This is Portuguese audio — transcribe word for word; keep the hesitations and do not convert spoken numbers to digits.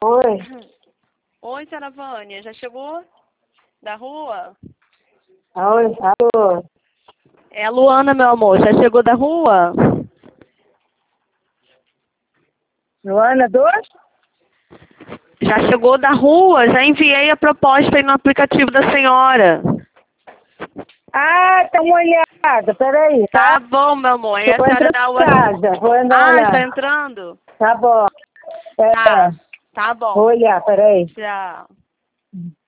Oi. Oi, senhora Vânia, já chegou da rua? Oi, alô. É a Luana, meu amor, já chegou da rua? Luana, dois? Já chegou da rua, já enviei a proposta aí no aplicativo da senhora. Ah, tá uma olhada, peraí, Tá tá? bom, meu amor, aí a Vou senhora entrar dá em o... casa, vou dar uma Ah, está olhada. entrando? Tá bom. É, Tá, tá vou bom. olhar, peraí. Tchau.